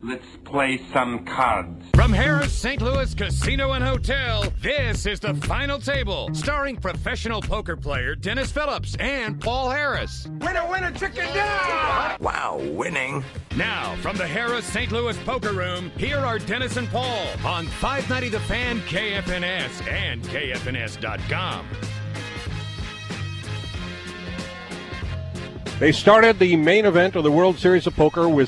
Let's play some cards. From Harrah's St. Louis Casino and Hotel, this is The Final Table, starring professional poker player Dennis Phillips and Paul Harris. Winner, winner, chicken dinner! Wow, winning. Now, from the Harrah's St. Louis Poker Room, here are Dennis and Paul on 590 The Fan, KFNS, and KFNS.com. They started the main event of the World Series of Poker with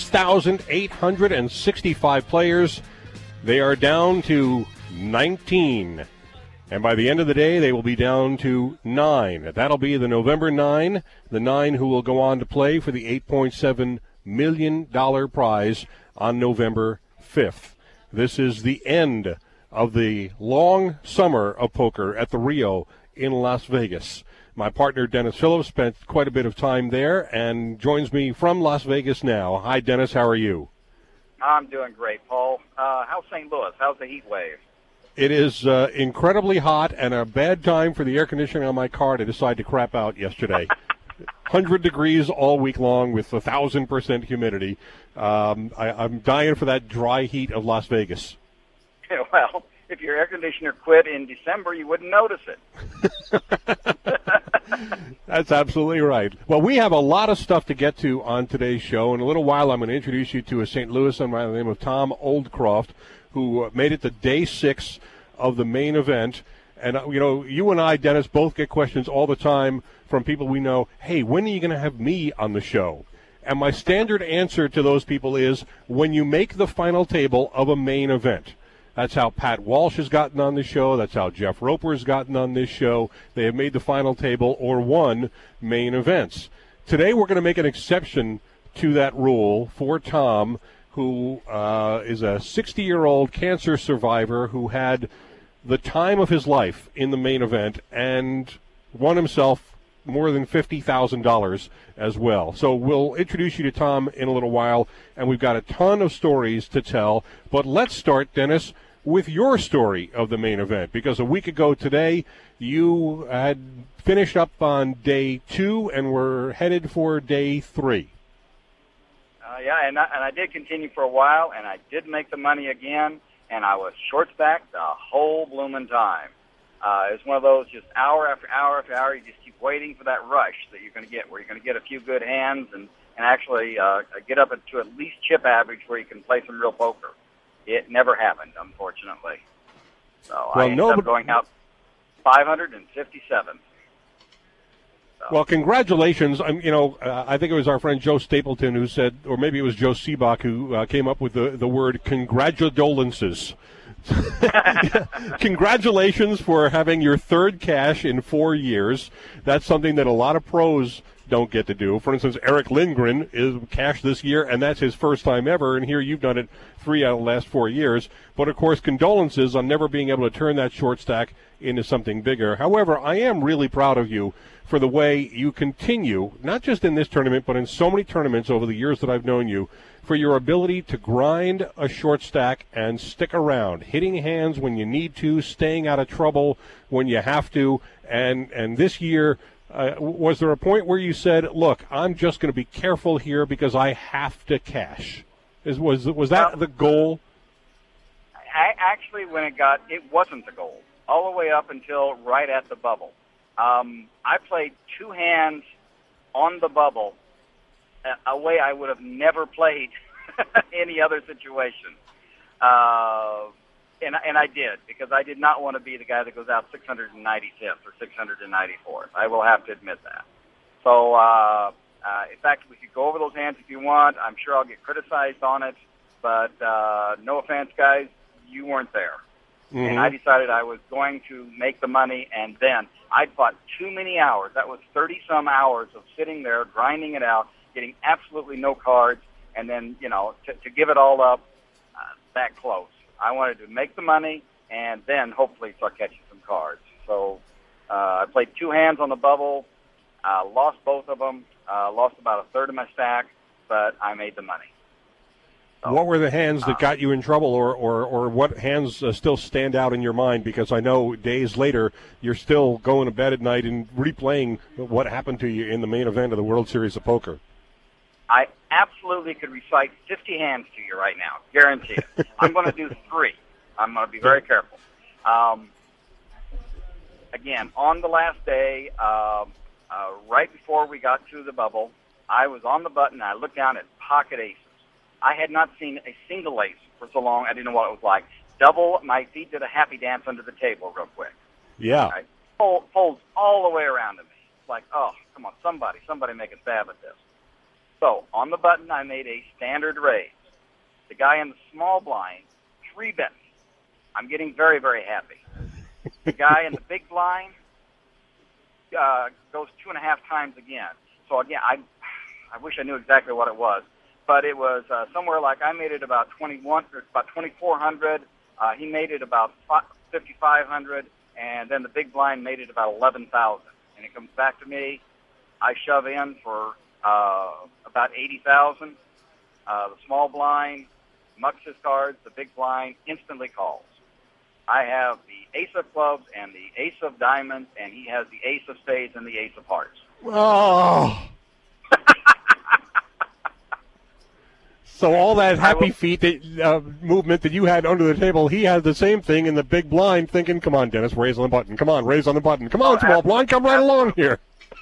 6,865 players. They are down to 19. And by the end of the day, they will be down to 9. That'll be the November 9, the 9 who will go on to play for the $8.7 million prize on November 5th. This is the end of the long summer of poker at the Rio in Las Vegas. My partner, Dennis Phillips, spent quite a bit of time there and joins me from Las Vegas now. Hi, Dennis. How are you? I'm doing great, Paul. How's St. Louis? How's the heat wave? It is incredibly hot and a bad time for the air conditioning on my car to decide to crap out yesterday. 100 degrees all week long with 1,000% humidity. I'm dying for that dry heat of Las Vegas. Well, if your air conditioner quit in December, you wouldn't notice it. That's absolutely right. Well, we have a lot of stuff to get to on today's show. In a little while, I'm going to introduce you to a St. Louisan by the name of Tom Oldcroft, who made it to day 6 of the main event. And, you and I, Dennis, both get questions all the time from people we know, hey, when are you going to have me on the show? And my standard answer to those people is when you make the final table of a main event. That's how Pat Walsh has gotten on the show. That's how Jeff Roper has gotten on this show. They have made the final table or won main events. Today we're going to make an exception to that rule for Tom, who is a 60-year-old cancer survivor who had the time of his life in the main event and won himself more than $50,000 as well. So we'll introduce you to Tom in a little while, and we've got a ton of stories to tell. But let's start, Dennis, with your story of the main event, because a week ago today you had finished up on day 2 and were headed for day 3. And I did continue for a while, and I did make the money again, and I was short-stacked the whole blooming time. It's one of those just hour after hour after hour, you just keep waiting for that rush that you're going to get, where you're going to get a few good hands and actually get up to at least chip average where you can play some real poker. It never happened, unfortunately. So I ended up going out 557. So. Well, congratulations. I think it was our friend Joe Stapleton who said, or maybe it was Joe Seabach who came up with the word congratulations. Congratulations for having your third cash in 4 years. That's something that a lot of pros don't get to do. For instance, Eric Lindgren is cashed this year, and that's his first time ever, and here you've done it 3 out of the last 4 years. But, of course, condolences on never being able to turn that short stack into something bigger. However, I am really proud of you for the way you continue, not just in this tournament, but in so many tournaments over the years that I've known you, for your ability to grind a short stack and stick around, hitting hands when you need to, staying out of trouble when you have to. And this year, was there a point where you said, look, I'm just going to be careful here because I have to cash? Was that the goal? Actually, it wasn't the goal, all the way up until right at the bubble. I played 2 hands on the bubble a way I would have never played any other situation. And I did, because I did not want to be the guy that goes out 695th or 694th. I will have to admit that. So, in fact, we could go over those hands if you want. I'm sure I'll get criticized on it, but no offense, guys, you weren't there. Mm-hmm. And I decided I was going to make the money, and then I'd fought too many hours. That was 30-some hours of sitting there, grinding it out, getting absolutely no cards, and then, to give it all up that close. I wanted to make the money and then hopefully start catching some cards. So I played 2 hands on the bubble, lost both of them, lost about a third of my stack, but I made the money. So, what were the hands that got you in trouble, or what hands still stand out in your mind? Because I know days later you're still going to bed at night and replaying what happened to you in the main event of the World Series of Poker. I absolutely could recite 50 hands to you right now, guarantee it. I'm going to do 3. I'm going to be very careful. Again, on the last day, right before we got to the bubble, I was on the button. I looked down at pocket aces. I had not seen a single ace for so long. I didn't know what it was like. My feet did a happy dance under the table real quick. Yeah. Right? Folds all the way around to me. It's like, oh, come on, somebody make a stab at this. So on the button, I made a standard raise. The guy in the small blind, 3 bets. I'm getting very, very happy. The guy in the big blind goes 2.5 times again. So again, I wish I knew exactly what it was, but it was somewhere like I made it about 2,400. He made it about 5,500, and then the big blind made it about 11,000. And it comes back to me. I shove in for about 80,000. The small blind mucks his cards. The big blind instantly calls. I have the ace of clubs and the ace of diamonds, and he has the ace of spades and the ace of hearts. Oh. So all that happy feet movement that you had under the table, he had the same thing in the big blind, thinking, come on, Dennis, raise on the button. Come on, raise on the button. Come on, small blind, come right along here.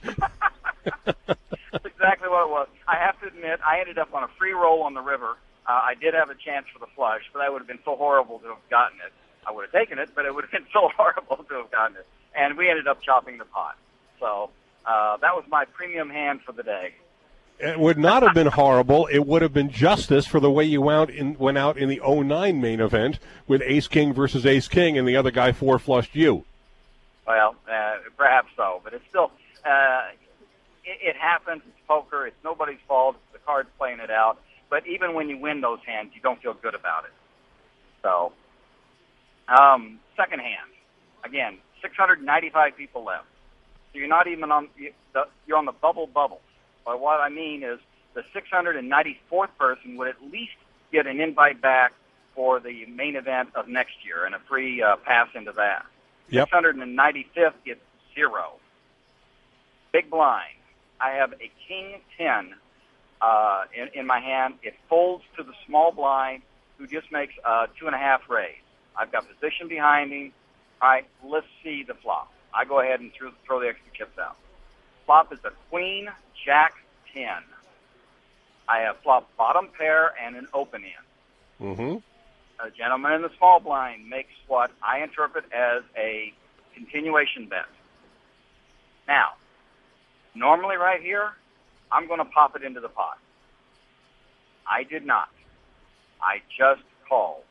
That's exactly what it was. I have to admit, I ended up on a free roll on the river. I did have a chance for the flush, but that would have been so horrible to have gotten it. I would have taken it, but it would have been so horrible to have gotten it. And we ended up chopping the pot. So that was my premium hand for the day. It would not have been horrible. It would have been justice for the way you went out in the 09 main event with Ace-King versus Ace-King, and the other guy 4-flushed you. Well, perhaps so. But it's still, it happens. It's poker. It's nobody's fault. It's the cards playing it out. But even when you win those hands, you don't feel good about it. So, second hand. Again, 695 people left. So you're not even on, you're on the bubble. But what I mean is the 694th person would at least get an invite back for the main event of next year and a free pass into that. Yep. 695th gets 0. Big blind. I have a king 10 in my hand. It folds to the small blind, who just makes a 2.5 raise. I've got position behind him. All right, let's see the flop. I go ahead and throw the extra chips out. Flop is a queen, jack, 10. I have flop bottom pair and an open end. Mm-hmm. A gentleman in the small blind makes what I interpret as a continuation bet. Now, normally right here, I'm going to pop it into the pot. I did not. I just called.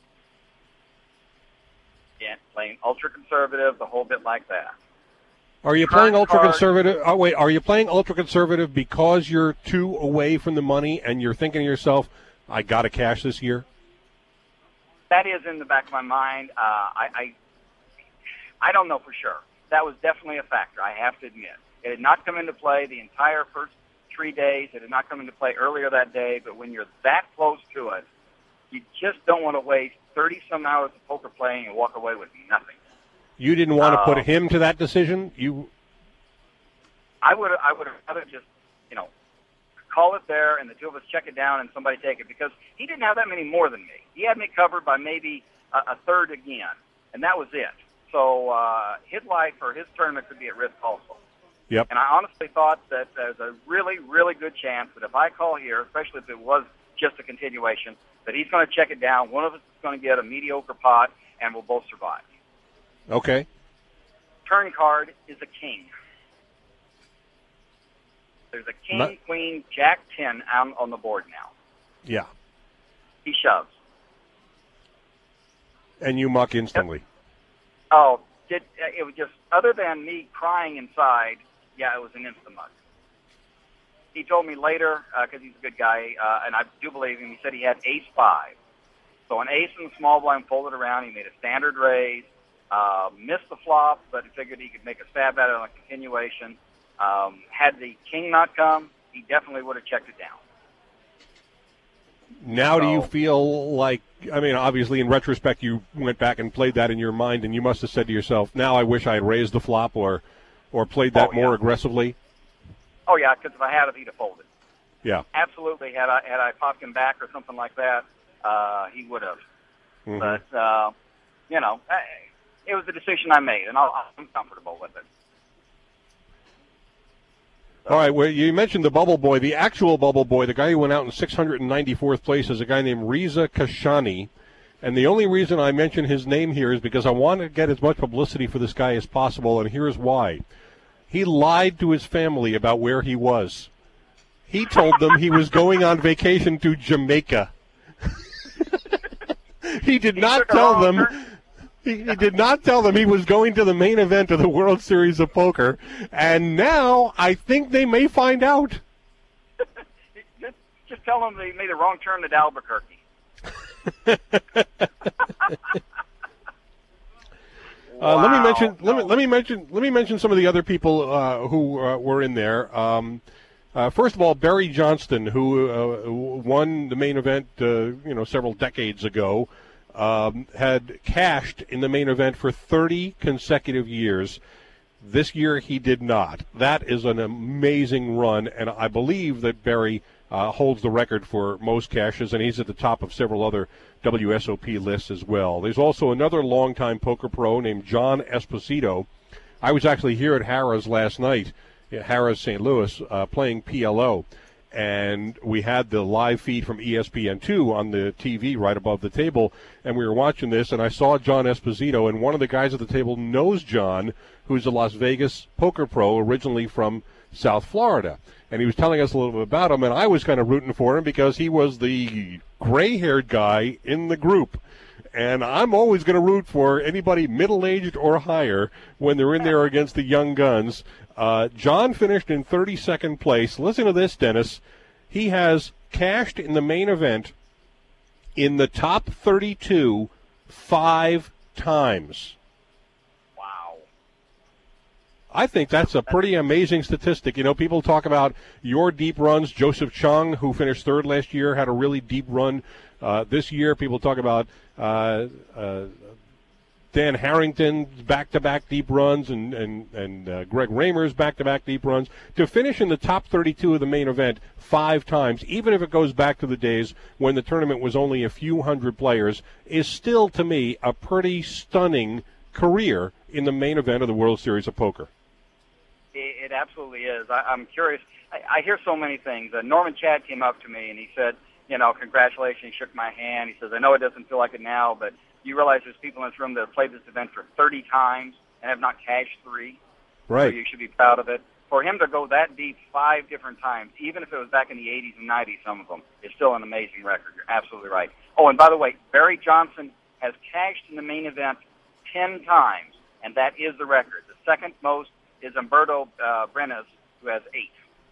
Again, playing ultra-conservative, the whole bit like that. Are you playing ultra-conservative? Oh, wait, are you playing ultra-conservative because you're 2 away from the money and you're thinking to yourself, I got to cash this year? That is in the back of my mind. I don't know for sure. That was definitely a factor, I have to admit. It had not come into play the entire first 3 days. It had not come into play earlier that day. But when you're that close to it, you just don't want to waste 30-some hours of poker playing and walk away with nothing. You didn't want to put him to that decision? I would have rather just, call it there and the two of us check it down and somebody take it, because he didn't have that many more than me. He had me covered by maybe a third again, and that was it. So his life or his tournament could be at risk also. Yep. And I honestly thought that there's a really, really good chance that if I call here, especially if it was just a continuation, that he's going to check it down. One of us is going to get a mediocre pot, and we'll both survive. Okay. Turn card is a king. There's a king, queen, jack 10 out on the board now. Yeah. He shoves. And you muck instantly. Yep. Oh, it was just, other than me crying inside, yeah, it was an instant muck. He told me later, because he's a good guy, and I do believe him, he said he had ace-5. So an ace in the small blind folded around. He made a standard raise. Missed the flop, but he figured he could make a stab at it on a continuation. Had the king not come, he definitely would have checked it down. Now do you feel like, obviously in retrospect you went back and played that in your mind, and you must have said to yourself, now I wish I had raised the flop or played that more aggressively? Oh, yeah, because if I had it, he'd have folded. Yeah. Absolutely. Had I popped him back or something like that, he would have. Mm-hmm. But, it was the decision I made, and I'm comfortable with it. All right, well, you mentioned the Bubble Boy. The actual Bubble Boy, the guy who went out in 694th place, is a guy named Reza Kashani. And the only reason I mention his name here is because I want to get as much publicity for this guy as possible, and here's why. He lied to his family about where he was. He told them he was going on vacation to Jamaica. He did not tell them... He did not tell them he was going to the main event of the World Series of Poker, and now I think they may find out. Just tell them they made the wrong turn at Albuquerque. Wow. Let me mention some of the other people who were in there. First of all, Barry Johnston, who won the main event, several decades ago. Had cashed in the main event for 30 consecutive years. This year he did not. That is an amazing run, and I believe that Barry holds the record for most cashes, and he's at the top of several other WSOP lists as well. There's also another longtime poker pro named John Esposito. I was actually here at Harrah's last night, at Harrah's St. Louis, playing PLO. And we had the live feed from ESPN2 on the TV right above the table, and we were watching this, and I saw John Esposito, and one of the guys at the table knows John, who's a Las Vegas poker pro originally from South Florida. And he was telling us a little bit about him, and I was kind of rooting for him because he was the gray-haired guy in the group. And I'm always going to root for anybody middle-aged or higher when they're in there against the young guns. John finished in 32nd place. Listen to this, Dennis. He has cashed in the main event in the top 32 5 times. Wow. I think that's a pretty amazing statistic. You know, people talk about your deep runs. Joseph Chung, who finished third last year, had a really deep run this year. People talk about Dan Harrington's back-to-back deep runs and Greg Raymer's back-to-back deep runs. To finish in the top 32 of the main event 5 times, even if it goes back to the days when the tournament was only a few hundred players, is still, to me, a pretty stunning career in the main event of the World Series of Poker. It absolutely is. I'm curious. I hear so many things. Norman Chad came up to me, and he said, congratulations. He shook my hand. He says, I know it doesn't feel like it now, but you realize there's people in this room that have played this event for 30 times and have not cashed 3. Right. So you should be proud of it. For him to go that deep 5 different times, even if it was back in the 80s and 90s, some of them, is still an amazing record. You're absolutely right. Oh, and by the way, Barry Johnson has cashed in the main event 10 times, and that is the record. The second most is Humberto Brenes, who has 8.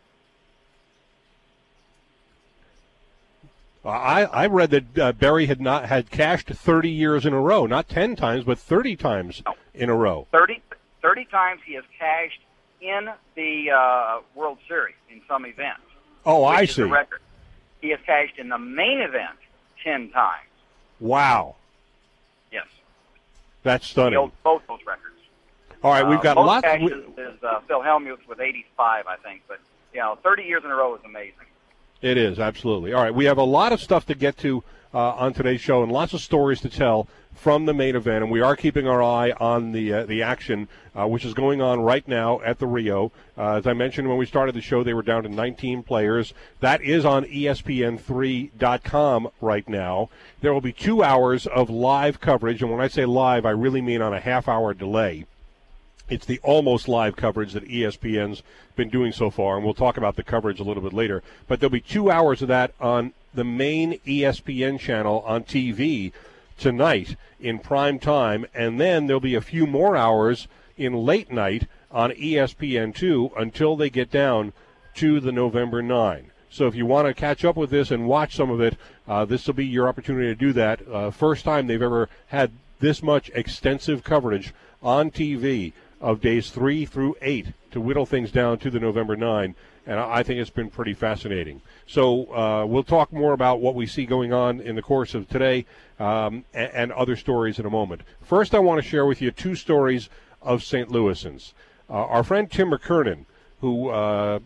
I read that Barry had cashed 30 years in a row, not 10 times, but 30 times in a row. 30 times he has cashed in the World Series in some events. Oh, I see. The record. He has cashed in the main event 10 times. Wow. Yes. That's stunning. He holds both those records. All right, we've got most lots. Cashes is Phil Hellmuth with 85, I think, but 30 years in a row is amazing. It is, absolutely. All right, we have a lot of stuff to get to on today's show and lots of stories to tell from the main event, and we are keeping our eye on the action, which is going on right now at the Rio. As I mentioned when we started the show, they were down to 19 players. That is on ESPN3.com right now. There will be 2 hours of live coverage, and when I say live, I really mean on a half-hour delay. It's the almost live coverage that ESPN's been doing so far, and we'll talk about the coverage a little bit later. But there'll be 2 hours of that on the main ESPN channel on TV tonight in prime time, and then there'll be a few more hours in late night on ESPN2 until they get down to the November 9. So if you want to catch up with this and watch some of it, this will be your opportunity to do that. First time they've ever had this much extensive coverage on TV of days 3 through 8 to whittle things down to the November 9, and I think it's been pretty fascinating. So we'll talk more about what we see going on in the course of today and other stories in a moment. First, I want to share with you 2 stories of St. Louisans. Our friend Tim McKernan, who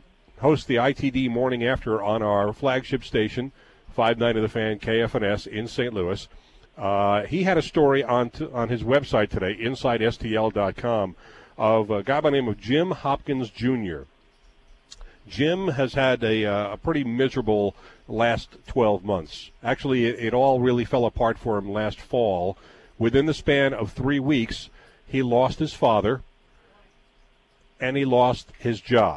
hosts the ITD Morning After on our flagship station, 590 The Fan, KFNS in St. Louis. He had a story on his website today, InsideSTL.com, of a guy by the name of Jim Hopkins Jr. Jim has had a pretty miserable last 12 months. Actually, it all really fell apart for him last fall. Within the span of 3 weeks, he lost his father, and he lost his job.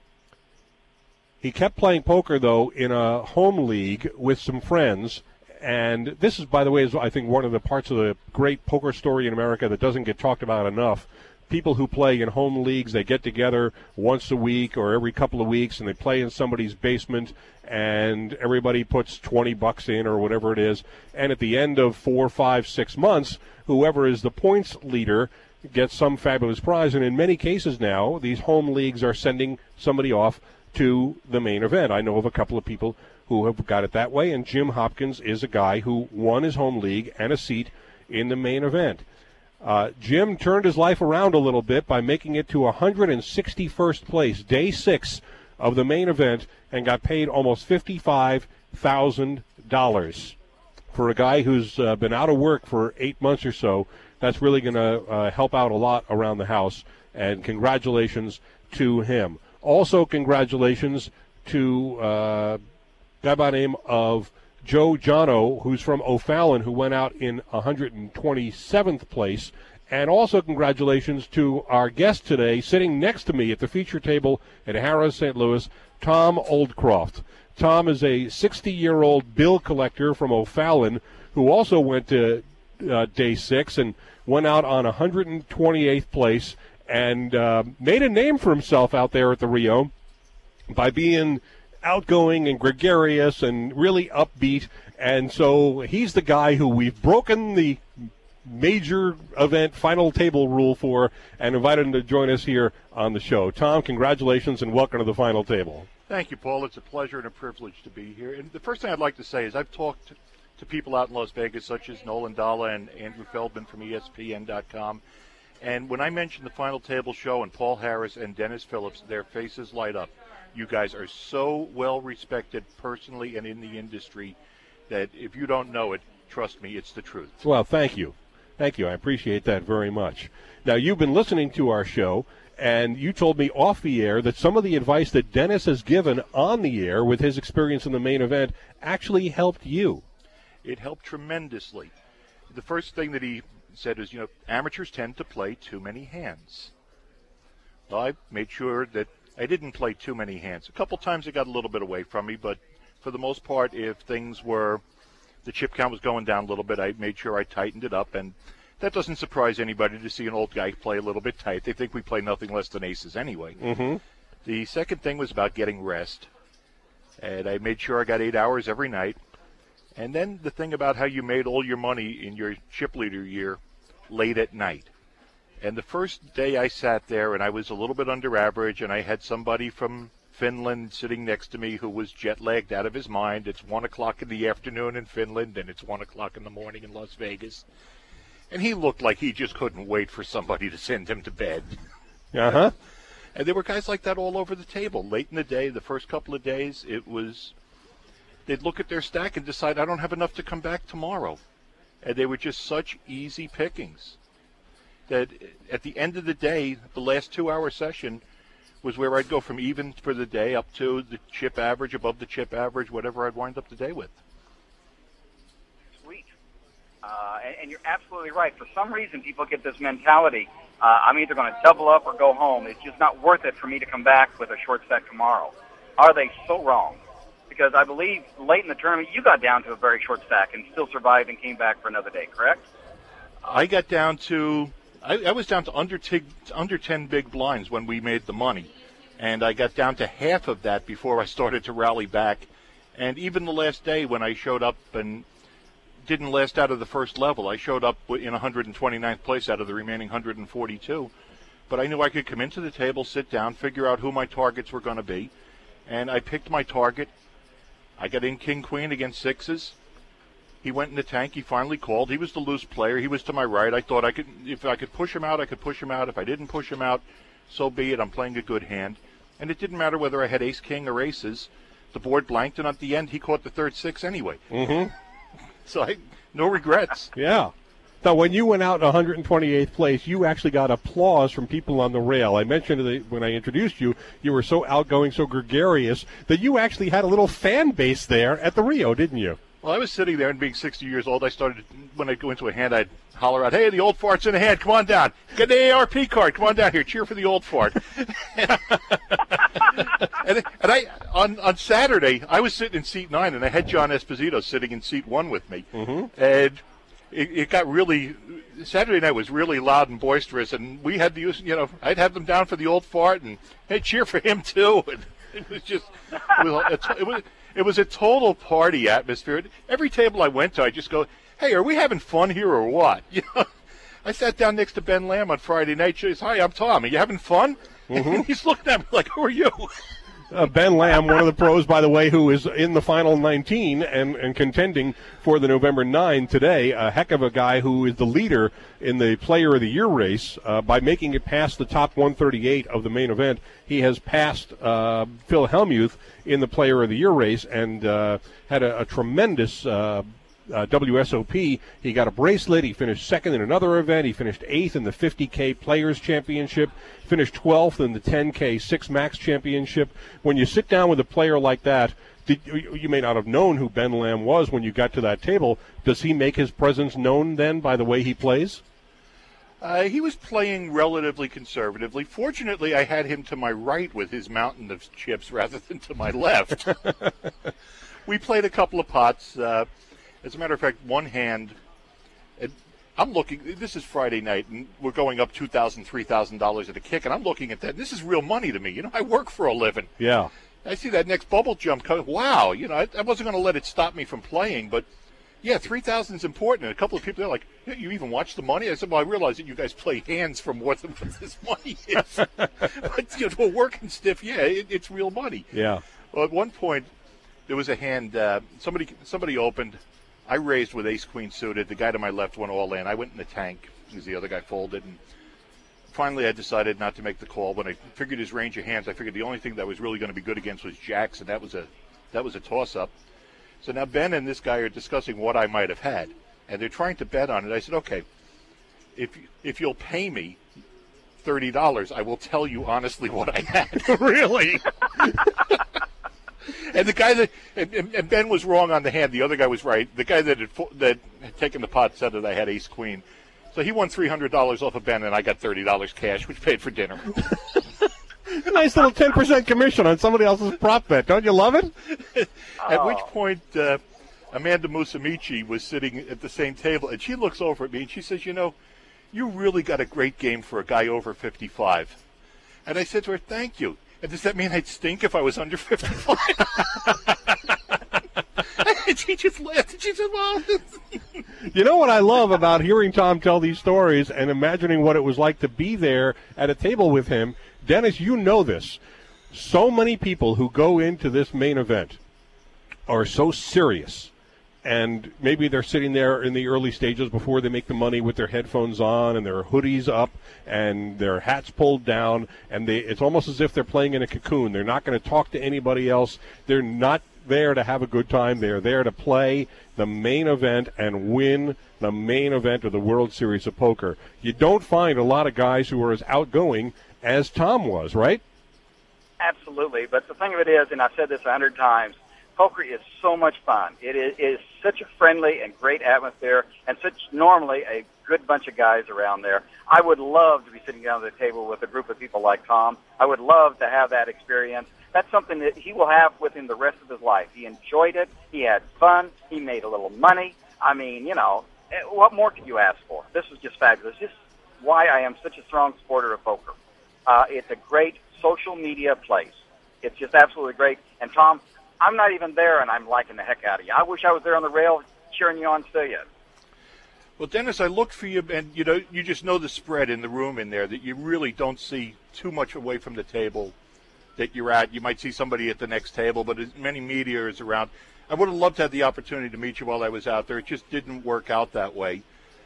He kept playing poker, though, in a home league with some friends. And this is, by the way, is I think one of the parts of the great poker story in America that doesn't get talked about enough. People who play in home leagues, they get together once a week or every couple of weeks, and they play in somebody's basement, and everybody puts $20 in or whatever it is. And at the end of 4, 5, 6 months, whoever is the points leader gets some fabulous prize. And in many cases now, these home leagues are sending somebody off to the main event. I know of a couple of people who have got it that way, and Jim Hopkins is a guy who won his home league and a seat in the main event. Jim turned his life around a little bit by making it to 161st place, day 6 of the main event, and got paid almost $55,000. For a guy who's been out of work for 8 months or so, that's really going to help out a lot around the house, and congratulations to him. Also, congratulations to a guy by the name of Joe Jono, who's from O'Fallon, who went out in 127th place. And also congratulations to our guest today, sitting next to me at the feature table at Harrah's St. Louis, Tom Oldcroft. Tom is a 60-year-old bill collector from O'Fallon who also went to day 6 and went out on 128th place and made a name for himself out there at the Rio by being outgoing and gregarious and really upbeat. And so he's the guy who we've broken the major event final table rule for and invited him to join us here on the show. Tom, congratulations and welcome to the final table. Thank you, Paul. It's a pleasure and a privilege to be here. And the first thing I'd like to say is I've talked to people out in Las Vegas, such as Nolan Dalla and Andrew Feldman from ESPN.com. And when I mention the final table show and Paul Harris and Dennis Phillips, their faces light up. You guys are so well respected personally and in the industry that if you don't know it, trust me, it's the truth. Well, thank you. Thank you. I appreciate that very much. Now, you've been listening to our show, and you told me off the air that some of the advice that Dennis has given on the air with his experience in the main event actually helped you. It helped tremendously. The first thing that he said is, amateurs tend to play too many hands. Well, I made sure that I didn't play too many hands. A couple times it got a little bit away from me, but for the most part, if things were, the chip count was going down a little bit, I made sure I tightened it up, and that doesn't surprise anybody to see an old guy play a little bit tight. They think we play nothing less than aces anyway. Mm-hmm. The second thing was about getting rest, and I made sure I got 8 hours every night. And then the thing about how you made all your money in your chip leader year late at night. And the first day I sat there, and I was a little bit under average, and I had somebody from Finland sitting next to me who was jet-lagged out of his mind. It's 1 o'clock in the afternoon in Finland, and it's 1 o'clock in the morning in Las Vegas. And he looked like he just couldn't wait for somebody to send him to bed. Uh-huh. And there were guys like that all over the table. Late in the day, the first couple of days, it was, they'd look at their stack and decide, I don't have enough to come back tomorrow. And they were just such easy pickings that at the end of the day, the last 2-hour session was where I'd go from even for the day up to the chip average, above the chip average, whatever I'd wind up the day with. Sweet. And you're absolutely right. For some reason, people get this mentality, I'm either going to double up or go home. It's just not worth it for me to come back with a short stack tomorrow. Are they so wrong? Because I believe late in the tournament, you got down to a very short stack and still survived and came back for another day, correct? I got down to... I was down to under 10 big blinds when we made the money, and I got down to half of that before I started to rally back. And even the last day when I showed up and didn't last out of the first level, I showed up in 129th place out of the remaining 142. But I knew I could come into the table, sit down, figure out who my targets were going to be, and I picked my target. I got in king-queen against sixes. He went in the tank. He finally called. He was the loose player. He was to my right. I thought if I could push him out, I could push him out. If I didn't push him out, so be it. I'm playing a good hand. and it didn't matter whether I had ace, king, or aces. The board blanked, and at the end, he caught the third six anyway. Mm-hmm. So no regrets. Yeah. Now, when you went out in 128th place, you actually got applause from people on the rail. I mentioned when I introduced you, you were so outgoing, so gregarious, that you actually had a little fan base there at the Rio, didn't you? Well, I was sitting there, and being 60 years old, I started, when I'd go into a hand, I'd holler out, "Hey, the old fart's in the hand, come on down. Get the ARP card, come on down here, cheer for the old fart." and on Saturday, I was sitting in seat 9, and I had John Esposito sitting in seat 1 with me. Mm-hmm. And it got really, Saturday night was really loud and boisterous, and we had to use, I'd have them down for the old fart, and hey, cheer for him too. And it was just, it was a total party atmosphere. Every table I went to, I just go, "Hey, are we having fun here or what?" I sat down next to Ben Lamb on Friday night. She says, "Hi, I'm Tom. Are you having fun?" Mm-hmm. And he's looking at me like, "Who are you?" Ben Lamb, one of the pros, by the way, who is in the final 19 and contending for the November 9 today. A heck of a guy who is the leader in the Player of the Year race. By making it past the top 138 of the main event, he has passed Phil Hellmuth in the Player of the Year race and had a tremendous WSOP. He got a bracelet. He finished second in another event. He finished 8th in the 50K Players Championship, finished 12th in the 10K 6 Max Championship. When you sit down with a player like that, you may not have known who Ben Lamb was when you got to that table. Does he make his presence known then by the way he plays? He was playing relatively conservatively. Fortunately, I had him to my right with his mountain of chips rather than to my left. We played a couple of pots. As a matter of fact, one hand, I'm looking, this is Friday night, and we're going up $2,000, $3,000 at a kick, and I'm looking at that. This is real money to me. I work for a living. Yeah. I see that next bubble jump coming. Wow. I wasn't going to let it stop me from playing, but, yeah, 3,000 is important. And a couple of people, they're like, "Yeah, you even watch the money?" I said, "Well, I realize that you guys play hands for more than what this money is." But, to a working stiff, yeah, it's real money. Yeah. Well, at one point, there was a hand, somebody opened. I raised with ace-queen suited. The guy to my left went all in. I went in the tank because the other guy folded. And finally, I decided not to make the call. When I figured his range of hands, I figured the only thing that was really going to be good against was jacks, and that was a toss-up. So now Ben and this guy are discussing what I might have had, and they're trying to bet on it. I said, "Okay, if you'll pay me $30, I will tell you honestly what I had." Really? And the guy and Ben was wrong on the hand. The other guy was right. The guy that had taken the pot said that I had ace queen. So he won $300 off of Ben, and I got $30 cash, which paid for dinner. A nice little 10% commission on somebody else's prop bet. Don't you love it? At which point, Amanda Musamichi was sitting at the same table, and she looks over at me, and she says, "You really got a great game for a guy over 55. And I said to her, "Thank you. And does that mean I'd stink if I was under 55? And she just laughed, and she said, "Well." You know what I love about hearing Tom tell these stories and imagining what it was like to be there at a table with him? Dennis, you know this. So many people who go into this main event are so serious, and maybe they're sitting there in the early stages before they make the money with their headphones on and their hoodies up and their hats pulled down, and it's almost as if they're playing in a cocoon. They're not going to talk to anybody else. They're not there to have a good time. They're there to play the main event and win the main event of the World Series of Poker. You don't find a lot of guys who are as outgoing as Tom was, right? Absolutely. But the thing of it is, and I've said this 100 times, poker is so much fun. It is such a friendly and great atmosphere, and such normally a good bunch of guys around there. I would love to be sitting down at the table with a group of people like Tom. I would love to have that experience. That's something that he will have with him the rest of his life. He enjoyed it. He had fun. He made a little money. I mean, what more could you ask for? This was just fabulous. This is why I am such a strong supporter of poker. It's a great social media place. It's just absolutely great. And, Tom, I'm not even there, and I'm liking the heck out of you. I wish I was there on the rail cheering you on still yet. Well, Dennis, I looked for you, and, you just know the spread in the room in there, that you really don't see too much away from the table that you're at. You might see somebody at the next table, but as many media is around. I would have loved to have the opportunity to meet you while I was out there. It just didn't work out that way.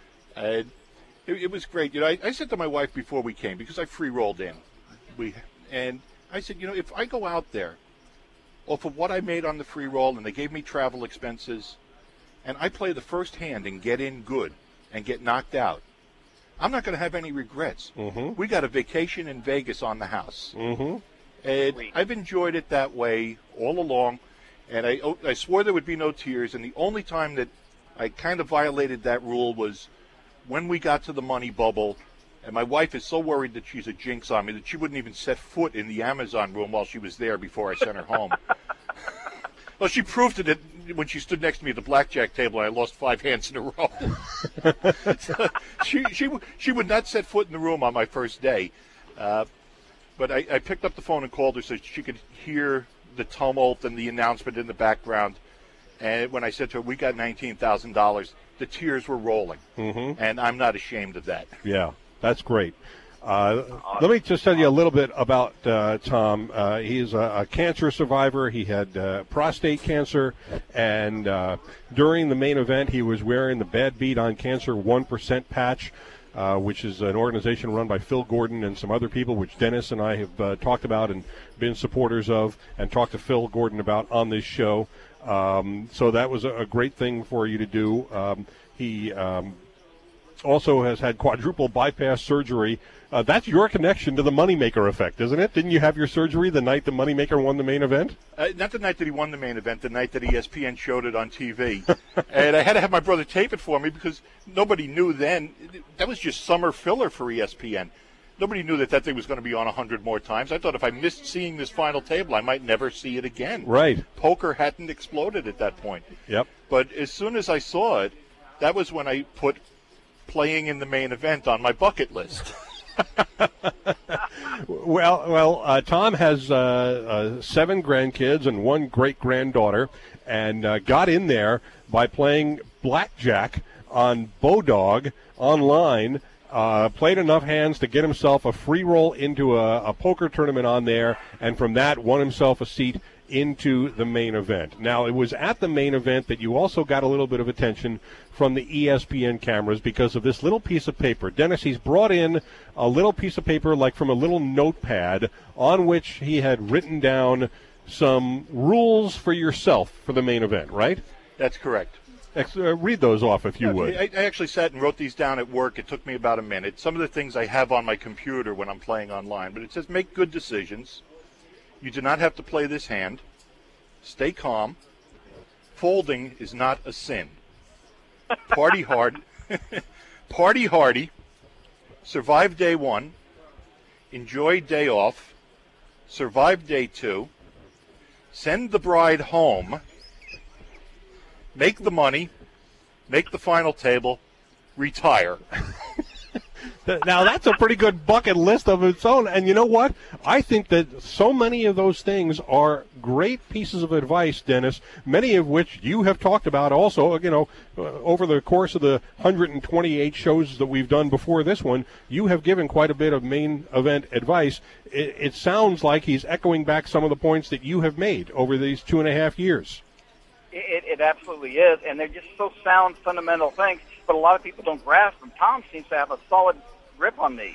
It was great. I said to my wife before we came, because I free rolled in, and I said, if I go out there off of what I made on the free roll and they gave me travel expenses and I play the first hand and get in good and get knocked out, I'm not going to have any regrets. Mm-hmm. We got a vacation in Vegas on the house. Mm-hmm. And I've enjoyed it that way all along, and I swore there would be no tears, and the only time that I kind of violated that rule was when we got to the money bubble, and my wife is so worried that she's a jinx on me that she wouldn't even set foot in the Amazon room while she was there before I sent her home. Well, she proved it when she stood next to me at the blackjack table and I lost 5 hands in a row. So she would not set foot in the room on my first day. But I picked up the phone and called her so she could hear the tumult and the announcement in the background. And when I said to her, we got $19,000, the tears were rolling. Mm-hmm. And I'm not ashamed of that. Yeah, that's great. Let me just tell you a little bit about Tom. He's a cancer survivor. He had prostate cancer, and during the main event, he was wearing the Bad Beat on Cancer 1% patch, which is an organization run by Phil Gordon and some other people, which Dennis and I have talked about and been supporters of and talked to Phil Gordon about on this show. So that was a great thing for you to do. He also has had quadruple bypass surgery. That's your connection to the Moneymaker effect, isn't it? Didn't you have your surgery the night the Moneymaker won the main event? Not the night that he won the main event, the night that ESPN showed it on TV. And I had to have my brother tape it for me because nobody knew then. That was just summer filler for ESPN. Nobody knew that thing was going to be on 100 more times. I thought if I missed seeing this final table, I might never see it again. Right. Poker hadn't exploded at that point. Yep. But as soon as I saw it, that was when I put playing in the main event on my bucket list. Well, Tom has 7 grandkids and 1 great-granddaughter, and got in there by playing blackjack on Bodog online, played enough hands to get himself a free roll into a poker tournament on there, and from that won himself a seat into the main event. Now, it was at the main event that you also got a little bit of attention from the ESPN cameras because of this little piece of paper. Dennis, he's brought in a little piece of paper like from a little notepad on which he had written down some rules for yourself for the main event, right? That's correct. Read those off if you would. I actually sat and wrote these down at work. It took me about a minute. Some of the things I have on my computer when I'm playing online, but it says make good decisions. You do not have to play this hand. Stay calm. Folding is not a sin. Party hard. Party hardy. Survive day 1. Enjoy day off. Survive day 2. Send the bride home. Make the money. Make the final table. Retire. Now, that's a pretty good bucket list of its own. And you know what? I think that so many of those things are great pieces of advice, Dennis, many of which you have talked about also, over the course of the 128 shows that we've done before this one. You have given quite a bit of main event advice. It sounds like he's echoing back some of the points that you have made over these 2.5 years. It absolutely is, and they're just so sound, fundamental things, but a lot of people don't grasp them. Tom seems to have a solid grip on these.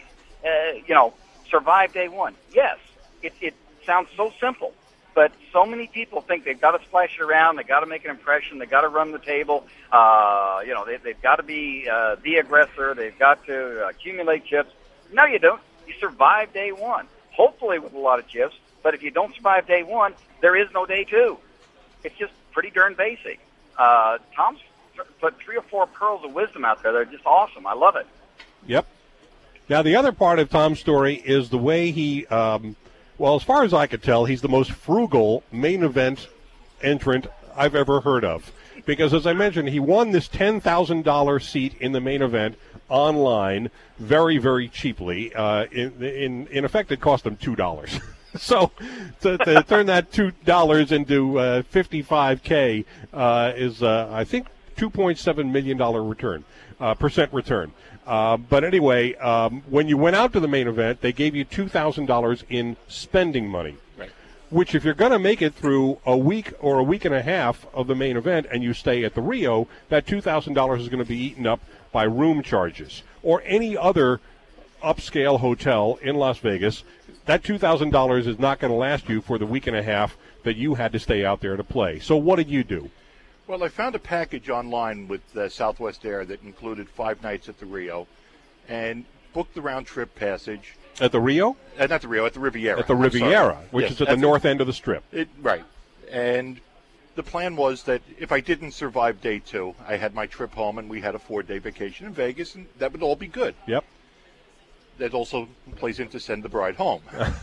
Survive day 1. Yes, it sounds so simple, but so many people think they've got to splash it around, they've got to make an impression, they've got to run the table, they've got to be the aggressor, they've got to accumulate chips. No, you don't. You survive day 1, hopefully with a lot of chips, but if you don't survive day 1, there is no day 2. It's just pretty darn basic. Tom's put 3 or 4 pearls of wisdom out there. They're just awesome. I love it. Yep. Now, the other part of Tom's story is the way he, as far as I could tell, he's the most frugal main event entrant I've ever heard of. Because, as I mentioned, he won this $10,000 seat in the main event online very, very cheaply. In effect, it cost him $2. So to turn that $2 into $55K is, I think, $2.7 million return, percent return. But anyway, when you went out to the main event, they gave you $2,000 in spending money, right, which if you're going to make it through a week or a week and a half of the main event and you stay at the Rio, that $2,000 is going to be eaten up by room charges or any other upscale hotel in Las Vegas. That $2,000 is not going to last you for the week and a half that you had to stay out there to play. So what did you do? Well, I found a package online with Southwest Air that included 5 nights at the Rio and booked the round-trip passage. At the Rio? Not the Rio, at the Riviera. At the Riviera, which yes, is at the north end of the Strip. Right. And the plan was that if I didn't survive day 2, I had my trip home and we had a 4-day vacation in Vegas, and that would all be good. Yep. That also plays into send the bride home.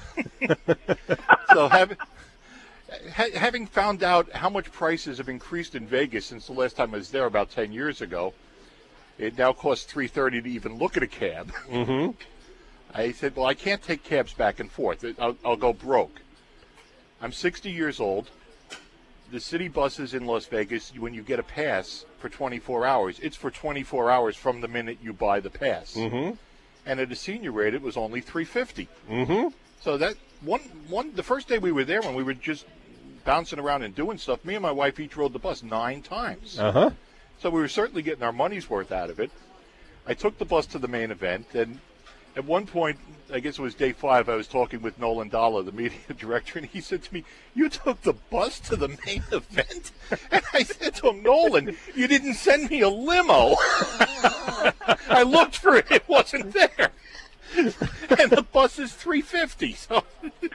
So having found out how much prices have increased in Vegas since the last time I was there about 10 years ago, it now costs $330 to even look at a cab. Mm-hmm. I said, well, I can't take cabs back and forth. I'll go broke. I'm 60 years old. The city buses in Las Vegas, when you get a pass for 24 hours, it's for 24 hours from the minute you buy the pass. Mm-hmm. And at a senior rate, it was only $350. Mm-hmm. So that the first day we were there, when we were just bouncing around and doing stuff, me and my wife each rode the bus 9 times. Uh-huh. So we were certainly getting our money's worth out of it. I took the bus to the main event, and at one point, I guess it was day 5, I was talking with Nolan Dalla, the media director, and he said to me, "You took the bus to the main event?" And I said to him, "Nolan, you didn't send me a limo." I looked for it, it wasn't there. And the bus is $350. So,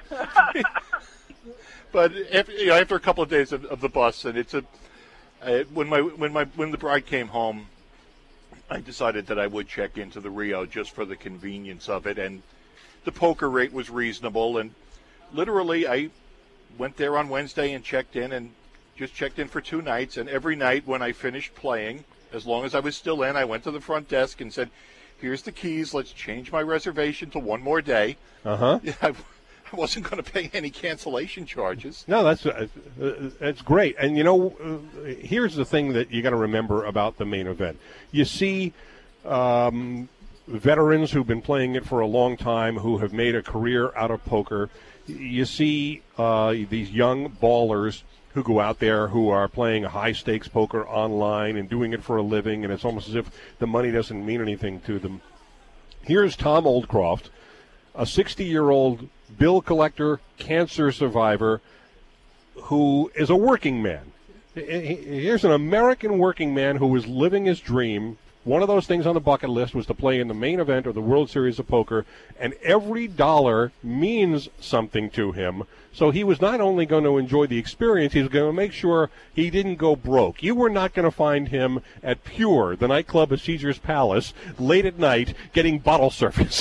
but after a couple of days of the bus, and it's when the bride came home, I decided that I would check into the Rio just for the convenience of it, and the poker rate was reasonable. And literally, I went there on Wednesday and checked in, and just checked in for 2 nights. And every night when I finished playing, as long as I was still in, I went to the front desk and said, "Here's the keys. Let's change my reservation to 1 more day." Uh-huh. I wasn't going to pay any cancellation charges. No, that's great. And, here's the thing that you got to remember about the main event. You see veterans who've been playing it for a long time who have made a career out of poker. You see these young ballers who go out there who are playing high-stakes poker online and doing it for a living, and it's almost as if the money doesn't mean anything to them. Here's Tom Oldcroft, a 60-year-old bill collector, cancer survivor, who is a working man. Here's an American working man who was living his dream. One of those things on the bucket list was to play in the main event of the World Series of Poker, and every dollar means something to him. So he was not only going to enjoy the experience, he was going to make sure he didn't go broke. You were not going to find him at Pure, the nightclub at Caesar's Palace, late at night, getting bottle service.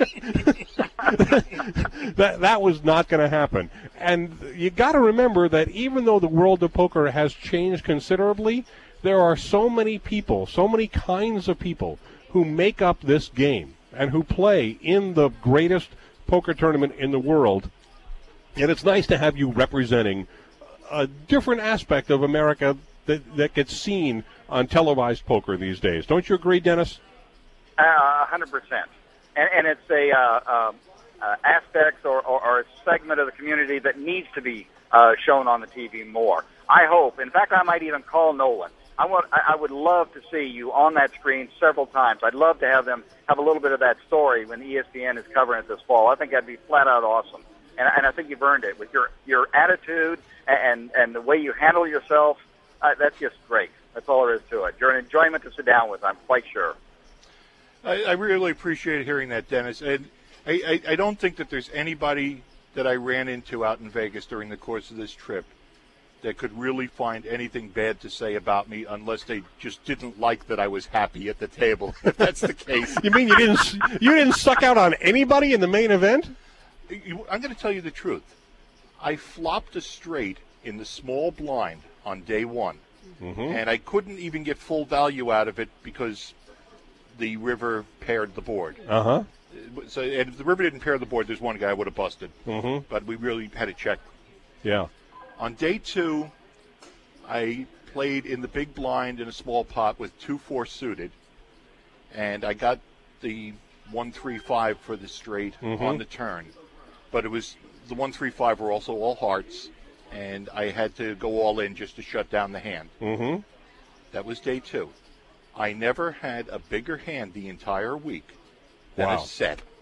That was not going to happen. And you got to remember that even though the world of poker has changed considerably, there are so many people, so many kinds of people who make up this game and who play in the greatest poker tournament in the world. And it's nice to have you representing a different aspect of America that gets seen on televised poker these days. Don't you agree, Dennis? 100%. And it's a aspect or a segment of the community that needs to be shown on the TV more. I hope. In fact, I might even call Nolan. I would love to see you on that screen several times. I'd love to have them have a little bit of that story when ESPN is covering it this fall. I think that'd be flat out awesome. And I think you've earned it with your attitude and the way you handle yourself. That's just great. That's all there is to it. You're an enjoyment to sit down with, I'm quite sure. I really appreciate hearing that, Dennis. And I don't think that there's anybody that I ran into out in Vegas during the course of this trip that could really find anything bad to say about me unless they just didn't like that I was happy at the table. If that's the case. You mean you didn't suck out on anybody in the main event? I'm going to tell you the truth. I flopped a straight in the small blind on day 1, and I couldn't even get full value out of it because the river paired the board. Uh-huh. So, and if the river didn't pair the board, there's one guy I would have busted. But we really had to check. Yeah. On day 2, I played in the big blind in a small pot with 2-4 suited, and I got the 1-3-5 for the straight on the turn. But it was the 1-3-5 were also all hearts, and I had to go all in just to shut down the hand. That was day 2. I never had a bigger hand the entire week than a set.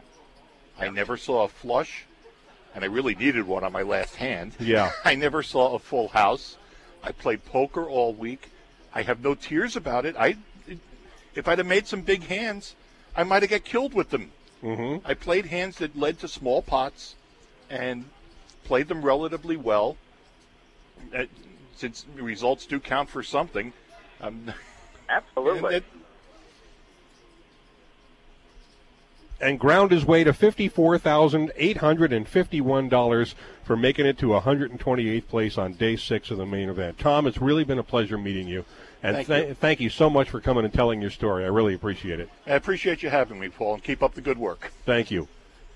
I never saw a flush, and I really needed one on my last hand. Yeah. I never saw a full house. I played poker all week. I have no tears about it. If I'd have made some big hands, I might have got killed with them. Mm-hmm. I played hands that led to small pots and played them relatively well. Since results do count for something. Absolutely. And ground his way to $54,851 for making it to 128th place on day 6 of the main event. Tom, it's really been a pleasure meeting you. And thank you so much for coming and telling your story. I really appreciate it. I appreciate you having me, Paul, and keep up the good work. Thank you.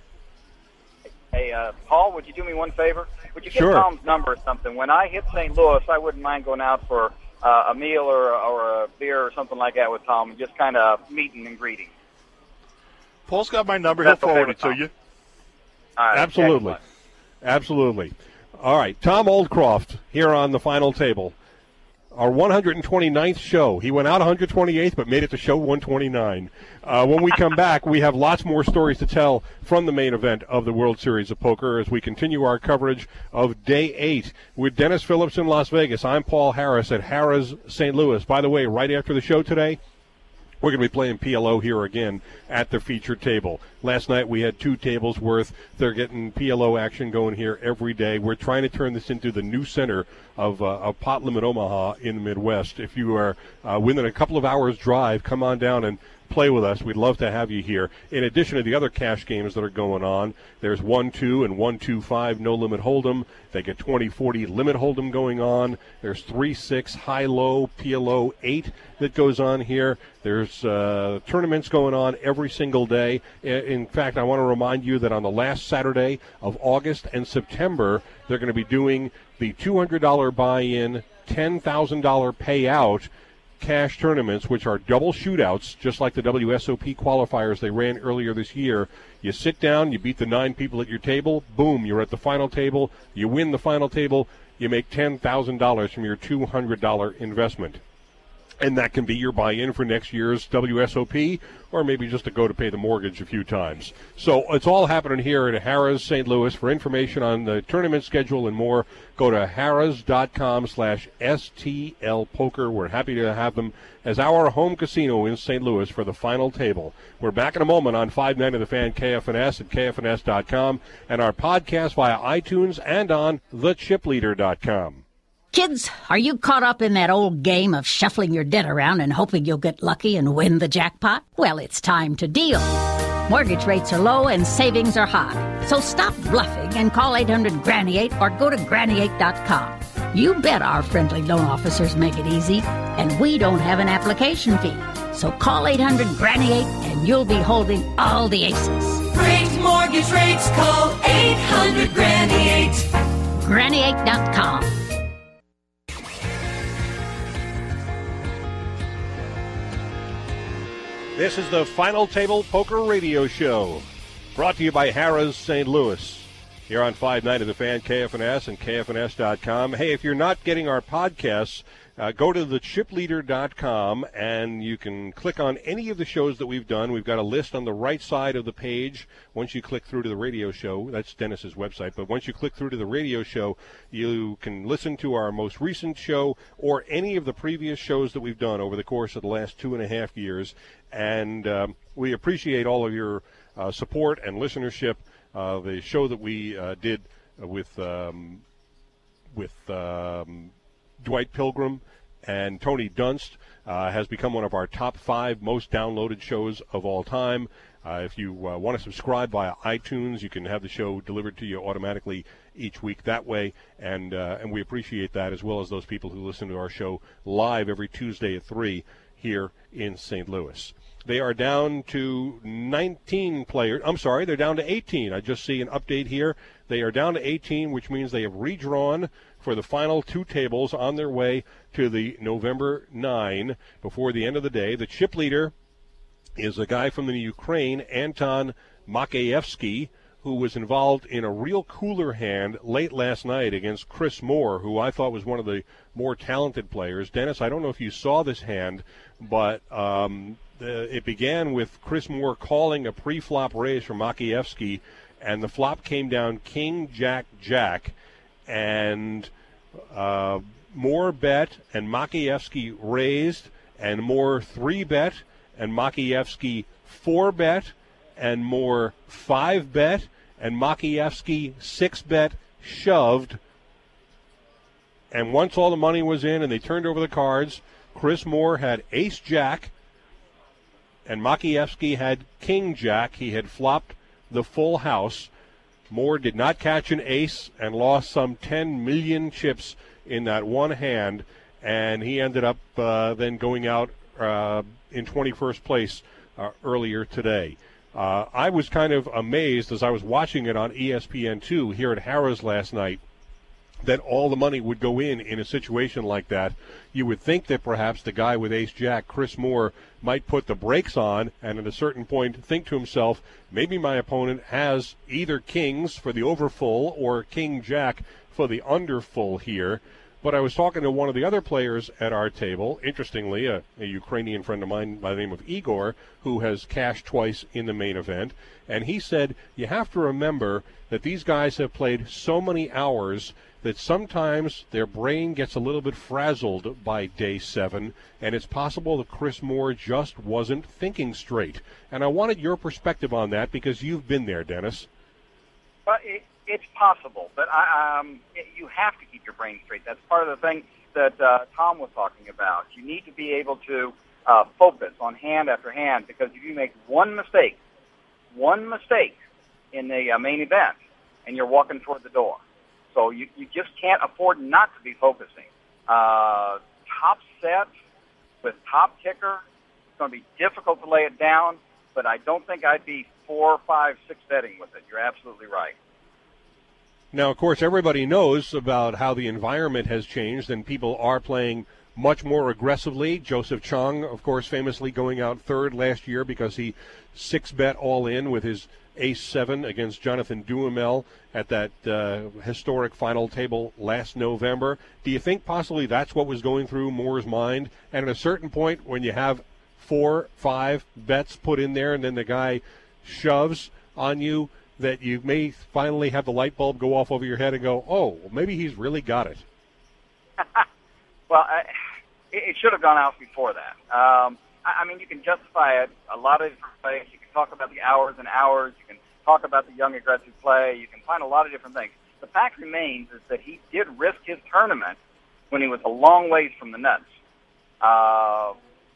Hey, Paul, would you do me one favor? Would you get Sure. Tom's number or something? When I hit St. Louis, I wouldn't mind going out for a meal or a beer or something like that with Tom and just kind of meeting and greeting. Paul's got my number. That's He'll forward okay it to with you. All right, Absolutely. excellent. Absolutely. All right, Tom Oldcroft here on the final table. Our 129th show. He went out 128th, but made it to show 129. When we come back, we have lots more stories to tell from the main event of the World Series of Poker as we continue our coverage of Day 8 with Dennis Phillips in Las Vegas. I'm Paul Harris at Harrah's St. Louis. By the way, right after the show today, we're going to be playing PLO here again at the featured table. Last night we had 2 tables worth. They're getting PLO action going here every day. We're trying to turn this into the new center of Pot Limit Omaha in the Midwest. If you are within a couple of hours' drive, come on down and play with us. We'd love to have you here. In addition to the other cash games that are going on, there's 1-2 and 1-2-5 no limit hold'em. They get 20-40 limit hold'em going on. There's 3-6 high-low PLO 8 that goes on here. There's tournaments going on every single day. In fact, I want to remind you that on the last Saturday of August and September, they're going to be doing the $200 buy-in, $10,000 payout cash tournaments, which are double shootouts, just like the WSOP qualifiers they ran earlier this year. You sit down, you beat the 9 people at your table, boom, you're at the final table, you win the final table, you make $10,000 from your $200 investment. And that can be your buy-in for next year's WSOP, or maybe just to go to pay the mortgage a few times. So it's all happening here at Harrah's St. Louis. For information on the tournament schedule and more, go to harrahs.com/STL Poker. We're happy to have them as our home casino in St. Louis for the final table. We're back in a moment on 590 The Fan KFNS at KFNS.com and our podcast via iTunes and on thechipleader.com. Kids, are you caught up in that old game of shuffling your debt around and hoping you'll get lucky and win the jackpot? Well, it's time to deal. Mortgage rates are low and savings are high. So stop bluffing and call 800-GRANNY8 or go to granny8.com. You bet our friendly loan officers make it easy, and we don't have an application fee. So call 800-GRANNY8 and you'll be holding all the aces. Great mortgage rates, call 800-GRANNY8. Granny8.com. This is the Final Table Poker Radio Show, brought to you by Harrah's St. Louis, here on 590 The Fan, KFNS, and KFNS.com. Hey, if you're not getting our podcasts, go to thechipleader.com, and you can click on any of the shows that we've done. We've got a list on the right side of the page. Once you click through to the radio show, that's Dennis's website, but once you click through to the radio show, you can listen to our most recent show or any of the previous shows that we've done over the course of the last 2.5 years. And we appreciate all of your support and listenership. The show that we did with Dwight Pilgrim and Tony Dunst has become one of our top 5 most downloaded shows of all time. If you want to subscribe via iTunes, you can have the show delivered to you automatically each week that way, and we appreciate that, as well as those people who listen to our show live every Tuesday at 3 here in St. Louis. They are down to 19 players. I'm sorry, they're down to 18. I just see an update here. They are down to 18, which means they have redrawn for the final 2 tables on their way to the November 9 before the end of the day. The chip leader is a guy from the Ukraine, Anton Makeevsky, who was involved in a real cooler hand late last night against Chris Moore, who I thought was one of the more talented players. Dennis, I don't know if you saw this hand, but it began with Chris Moore calling a pre-flop raise for Makievsky, and the flop came down King, Jack, Jack, and Moore bet, and Makievsky raised, and Moore 3-bet, and Makievsky 4-bet, and Moore 5-bet, and Makievsky 6-bet shoved. And once all the money was in and they turned over the cards, Chris Moore had ace-jack, and Makievsky had king-jack. He had flopped the full house. Moore did not catch an ace and lost some 10 million chips in that one hand, and he ended up then going out in 21st place earlier today. I was kind of amazed as I was watching it on ESPN2 here at Harrah's last night that all the money would go in a situation like that. You would think that perhaps the guy with ace-jack, Chris Moore, might put the brakes on and at a certain point think to himself, maybe my opponent has either kings for the overfull or king-jack for the underfull here. But I was talking to one of the other players at our table, interestingly, a Ukrainian friend of mine by the name of Igor, who has cashed twice in the main event, and he said, you have to remember that these guys have played so many hours that sometimes their brain gets a little bit frazzled by day 7, and it's possible that Chris Moore just wasn't thinking straight. And I wanted your perspective on that because you've been there, Dennis. Well, it's possible, but you have to keep your brain straight. That's part of the thing that Tom was talking about. You need to be able to focus on hand after hand, because if you make one mistake in the main event, and you're walking toward the door. So you just can't afford not to be focusing. Top set with top ticker, it's going to be difficult to lay it down, but I don't think I'd be 4, 5, 6 betting with it. You're absolutely right. Now, of course, everybody knows about how the environment has changed, and people are playing much more aggressively. Joseph Chung, of course, famously going out third last year because he 6-bet all in with his ace-7 against Jonathan Duhamel at that historic final table last November. Do you think possibly that's what was going through Moore's mind? And at a certain point, when you have 4, 5 bets put in there and then the guy shoves on you, that you may finally have the light bulb go off over your head and go, oh, maybe he's really got it? Well, it should have gone out before that. I mean, you can justify it a lot of different ways. You can talk about the hours and hours. You can talk about the young aggressive play. You can find a lot of different things. The fact remains is that he did risk his tournament when he was a long ways from the nuts. I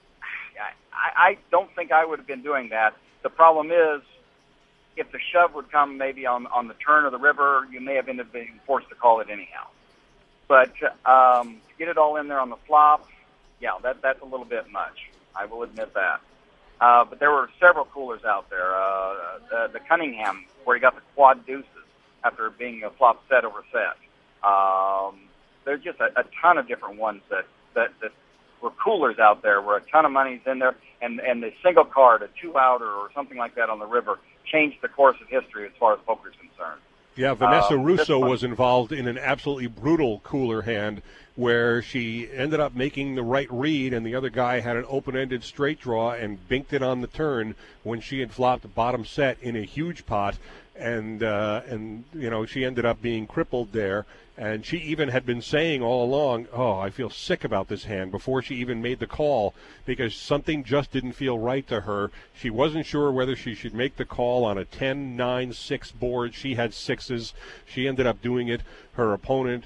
don't think I would have been doing that. The problem is, if the shove would come maybe on the turn of the river, you may have ended up being forced to call it anyhow. But to get it all in there on the flop, yeah, that's a little bit much. I will admit that. But there were several coolers out there. The Cunningham, where he got the quad deuces after being a flop set over set. There's just a ton of different ones that were coolers out there where a ton of money's in there. And the single card, a 2-outer or something like that on the river, changed the course of history as far as poker is concerned. Yeah, Vanessa Russo was involved in an absolutely brutal cooler hand where she ended up making the right read and the other guy had an open-ended straight draw and binked it on the turn when she had flopped the bottom set in a huge pot, and you know, she ended up being crippled there. And she even had been saying all along, oh, I feel sick about this hand, before she even made the call, because something just didn't feel right to her. She wasn't sure whether she should make the call on a 10-9-6 board. She had 6s. She ended up doing it. Her opponent,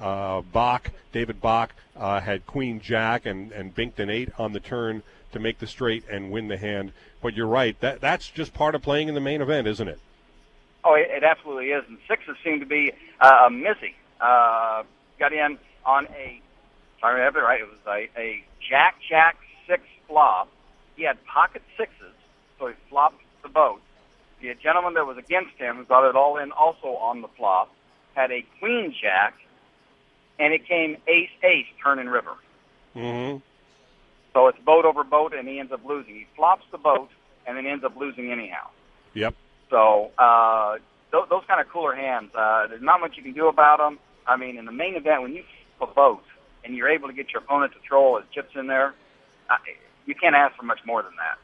David Bach, had Queen-Jack and binked an 8 on the turn to make the straight and win the hand. But you're right, that's just part of playing in the main event, isn't it? Oh, it absolutely is. And 6s seem to be a missy. Got in on a, if I remember right, it was a Jack-Jack 6 flop. He had pocket 6s, so he flopped the boat. The gentleman that was against him, who got it all in also on the flop, had a Queen-Jack, and it came ace-ace, turn and river. Mm-hmm. So it's boat over boat, and he ends up losing. He flops the boat, and then ends up losing anyhow. Yep. So those kind of cooler hands, there's not much you can do about them. I mean, in the main event, when you flip a boat and you're able to get your opponent to troll his chips in there, you can't ask for much more than that.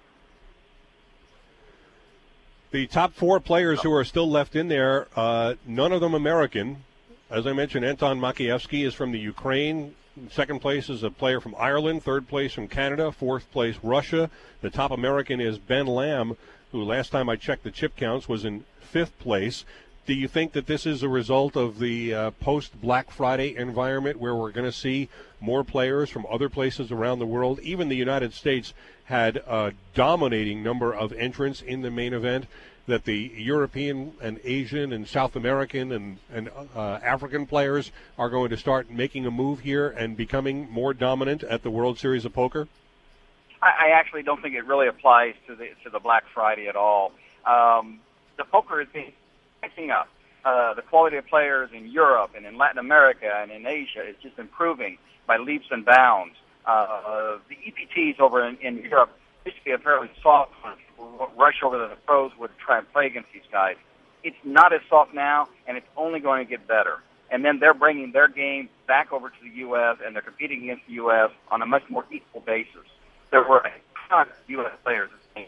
The top 4 players who are still left in there, none of them American. As I mentioned, Anton Makievsky is from the Ukraine. Second place is a player from Ireland. Third place from Canada. Fourth place, Russia. The top American is Ben Lamb, who last time I checked the chip counts was in 5th place. Do you think that this is a result of the post-Black Friday environment where we're going to see more players from other places around the world? Even the United States had a dominating number of entrants in the main event, that the European and Asian and South American and African players are going to start making a move here and becoming more dominant at the World Series of Poker? I actually don't think it really applies to the Black Friday at all. The poker is picking up. The quality of players in Europe and in Latin America and in Asia is just improving by leaps and bounds. The EPTs over in Europe used to be a fairly soft one. People would rush over to the pros would try and play against these guys. It's not as soft now, and it's only going to get better. And then they're bringing their game back over to the U.S., and they're competing against the U.S. on a much more equal basis. There were a ton of U.S. players at the game.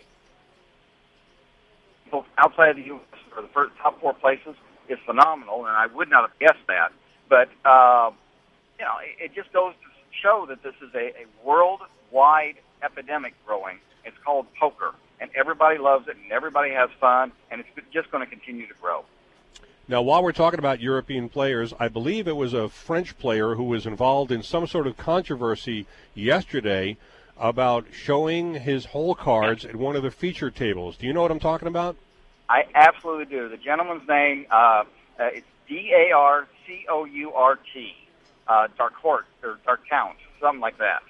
Both outside of the U.S. for the first top 4 places is phenomenal, and I would not have guessed that. But, it just goes to show that this is a worldwide epidemic growing. It's called poker, and everybody loves it, and everybody has fun, and it's just going to continue to grow. Now, while we're talking about European players, I believe it was a French player who was involved in some sort of controversy yesterday about showing his hole cards at one of the feature tables. Do you know what I'm talking about? I absolutely do. The gentleman's name, it's Darcourt, Darcourt, or Darcount, something like that.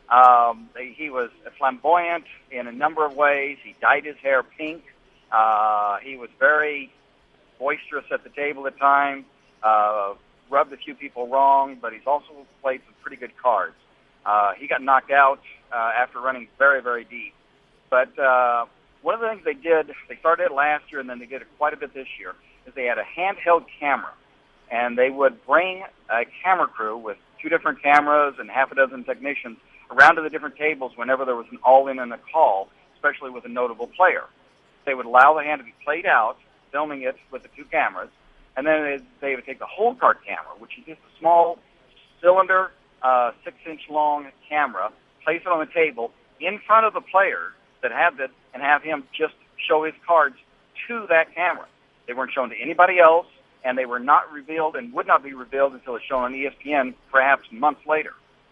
He was flamboyant in a number of ways. He dyed his hair pink. He was very boisterous at the table at times, rubbed a few people wrong, but he's also played some pretty good cards. He got knocked out after running very, very deep. But one of the things they started it last year and then they did it quite a bit this year, is they had a handheld camera. And they would bring a camera crew with 2 different cameras and half a dozen technicians around to the different tables whenever there was an all-in and a call, especially with a notable player. They would allow the hand to be played out, filming it with the 2 cameras, and then they would take the whole card camera, which is just a small cylinder, 6-inch long camera, place it on the table in front of the player that had it, and have him just show his cards to that camera. They weren't shown to anybody else, and they were not revealed and would not be revealed until it's shown on ESPN perhaps months later.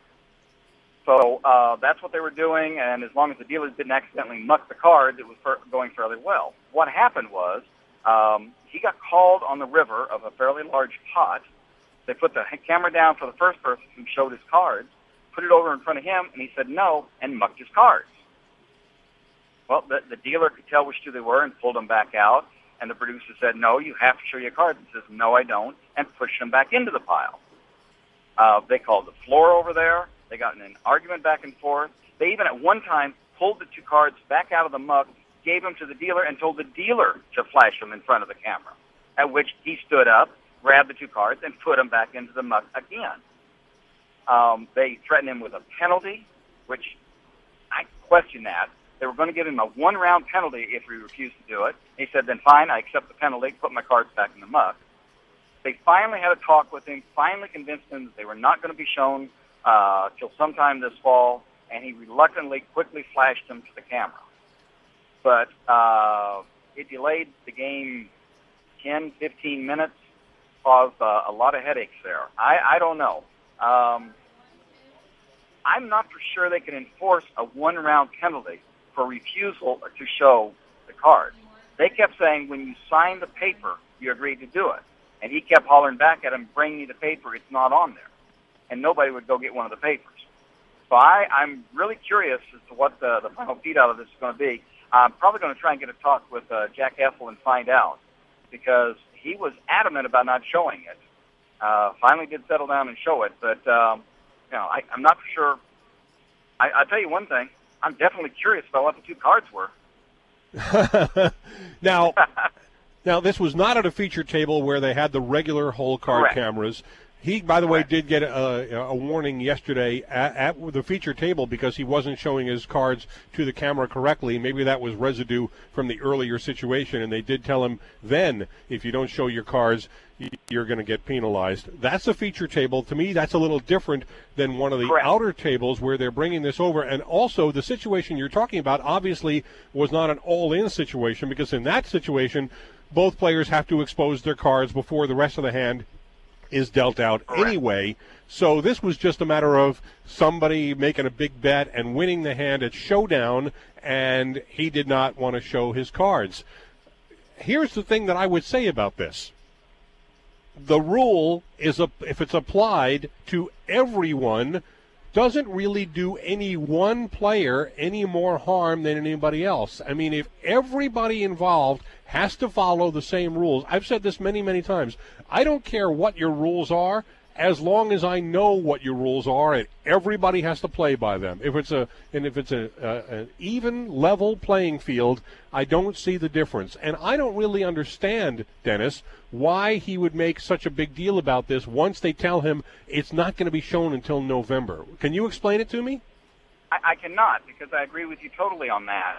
So that's what they were doing, and as long as the dealers didn't accidentally muck the cards, it was going fairly well. What happened was he got called on the river of a fairly large pot. They put the camera down for the first person who showed his cards, put it over in front of him, and he said no and mucked his cards. Well, the dealer could tell which 2 they were and pulled them back out. And the producer said, no, you have to show your cards. He says, no, I don't, and pushed them back into the pile. They called the floor over there. They got in an argument back and forth. They even at one time pulled the 2 cards back out of the muck, gave them to the dealer, and told the dealer to flash them in front of the camera, at which he stood up, grabbed the 2 cards, and put them back into the muck again. They threatened him with a penalty, which I question that. They were going to give him a 1-round penalty if he refused to do it. He said, then fine, I accept the penalty, put my cards back in the muck. They finally had a talk with him, finally convinced him that they were not going to be shown till sometime this fall, and he reluctantly, quickly flashed them to the camera. But it delayed the game 10, 15 minutes, caused a lot of headaches there. I don't know. I'm not for sure they can enforce a 1-round penalty for refusal to show the cards. They kept saying, when you sign the paper, you agreed to do it. And he kept hollering back at him, bring me the paper, it's not on there. And nobody would go get one of the papers. So I'm really curious as to what the final feed out of this is going to be. I'm probably going to try and get a talk with Jack Effel and find out, because he was adamant about not showing it. Finally did settle down and show it, but I'm not for sure. I'll tell you one thing. I'm definitely curious about what the 2 cards were. Now, this was not at a feature table where they had the regular hole card Correct. cameras. He, by the way, did get a warning yesterday at the feature table because he wasn't showing his cards to the camera correctly. Maybe that was residue from the earlier situation, and they did tell him then, if you don't show your cards, you're going to get penalized. That's a feature table. To me, that's a little different than one of the outer tables where they're bringing this over. And also, the situation you're talking about obviously was not an all-in situation, because in that situation, both players have to expose their cards before the rest of the hand is dealt out anyway. So this was just a matter of somebody making a big bet and winning the hand at showdown, and he did not want to show his cards. Here's the thing that I would say about this. The rule is, if it's applied to everyone, doesn't really do any one player any more harm than anybody else. I mean, if everybody involved has to follow the same rules, I've said this many, many times, I don't care what your rules are, as long as I know what your rules are, and everybody has to play by them. If it's an even level playing field, I don't see the difference. And I don't really understand, Dennis, why he would make such a big deal about this once they tell him it's not going to be shown until November. Can you explain it to me? I cannot, because I agree with you totally on that.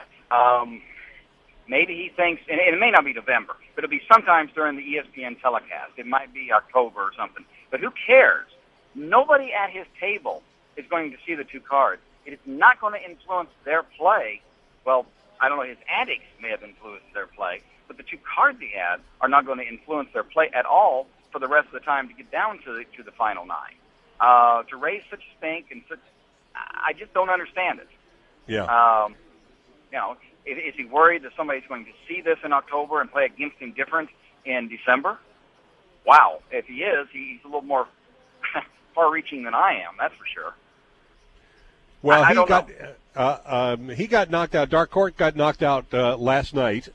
Maybe he thinks, and it may not be November, but it'll be sometimes during the ESPN telecast. It might be October or something. But who cares? Nobody at his table is going to see the two cards. It is not going to influence their play. Well, I don't know, his antics may have influenced their play, but the two cards he had are not going to influence their play at all for the rest of the time to get down to the final nine. To raise such stink and such, I just don't understand it. Yeah. You know, is he worried that somebody's going to see this in October and play against him different in December? Wow. If he is, he's a little more far-reaching than I am, that's for sure. Well, he got knocked out. Dark Court got knocked out last night,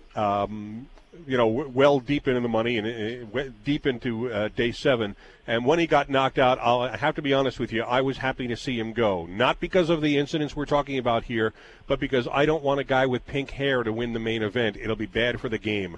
well deep into the money and deep into day 7. And when he got knocked out, I have to be honest with you, I was happy to see him go. Not because of the incidents we're talking about here, but because I don't want a guy with pink hair to win the main event. It'll be bad for the game.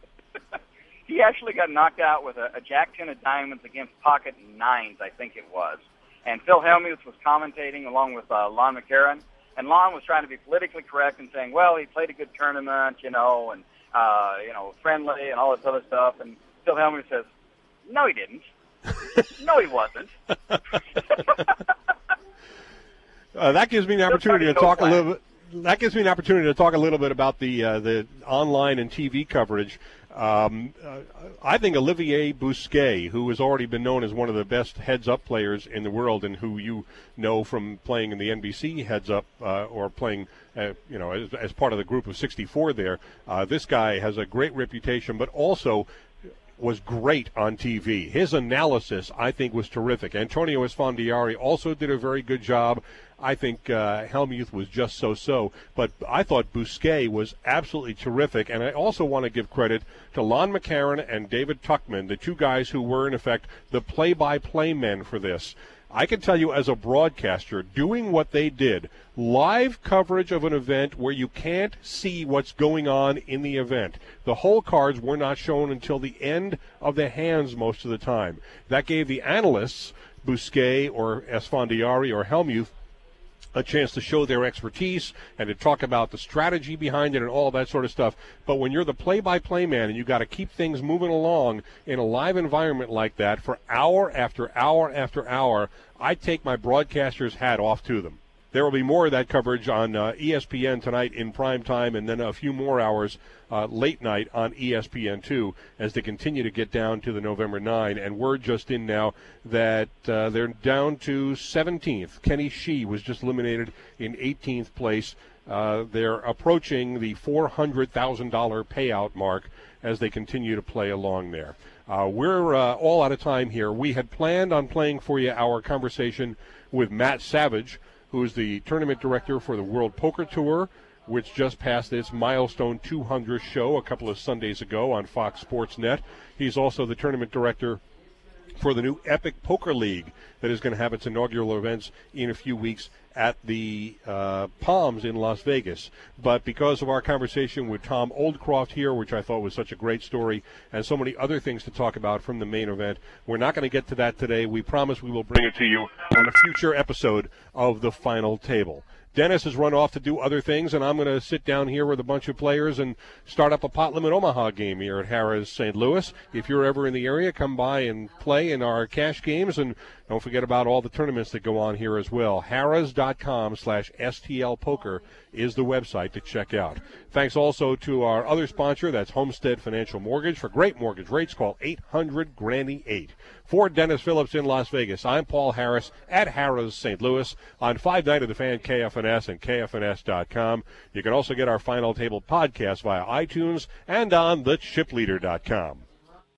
He actually got knocked out with a Jack-10 of diamonds against pocket nines, I think it was. And Phil Hellmuth was commentating along with Lon McCarron. And Lon was trying to be politically correct and saying, well, he played a good tournament, and friendly and all this other stuff. And Phil Hellmuth says, no, he didn't. No, he wasn't. That gives me an opportunity to talk a little bit. That gives me an opportunity to talk a little bit about the online and TV coverage. I think Olivier Bousquet, who has already been known as one of the best heads-up players in the world, and who you know from playing in the NBC heads-up or playing, as part of the group of 64 there, this guy has a great reputation, but also was great on TV. His analysis, I think, was terrific. Antonio Esfandiari also did a very good job. I think Hellmuth was just so-so, but I thought Bousquet was absolutely terrific, and I also want to give credit to Lon McCarron and David Tuckman, the two guys who were, in effect, the play-by-play men for this. I can tell you, as a broadcaster, doing what they did, live coverage of an event where you can't see what's going on in the event. The whole cards were not shown until the end of the hands most of the time. That gave the analysts, Bousquet or Esfandiari or Hellmuth, a chance to show their expertise and to talk about the strategy behind it and all that sort of stuff. But when you're the play-by-play man and you've got to keep things moving along in a live environment like that for hour after hour after hour, I take my broadcaster's hat off to them. There will be more of that coverage on ESPN tonight in prime time, and then a few more hours late night on ESPN2 as they continue to get down to the November 9. And word just in now that they're down to 17th. Kenny Shee was just eliminated in 18th place. They're approaching the $400,000 payout mark as they continue to play along there. We're all out of time here. We had planned on playing for you our conversation with Matt Savage, who is the tournament director for the World Poker Tour, which just passed its milestone 200th show a couple of Sundays ago on Fox Sports Net. He's also the tournament director for the new Epic Poker League that is going to have its inaugural events in a few weeks at the Palms in Las Vegas. But because of our conversation with Tom Oldcroft here, which I thought was such a great story, and so many other things to talk about from the main event, we're not going to get to that today. We promise we will bring it to you on a future episode of The Final Table. Dennis has run off to do other things, and I'm going to sit down here with a bunch of players and start up a Pot Limit Omaha game here at Harrah's St. Louis. If you're ever in the area, come by and play in our cash games, and don't forget about all the tournaments that go on here as well. Harrahs.com/STLpoker is the website to check out. Thanks also to our other sponsor, that's Homestead Financial Mortgage. For great mortgage rates, call 800-GRANDY-8. For Dennis Phillips in Las Vegas, I'm Paul Harris at Harrah's St. Louis on 5 Night of the Fan, KFNS, and KFNS.com. You can also get our Final Table podcast via iTunes and on thechipleader.com.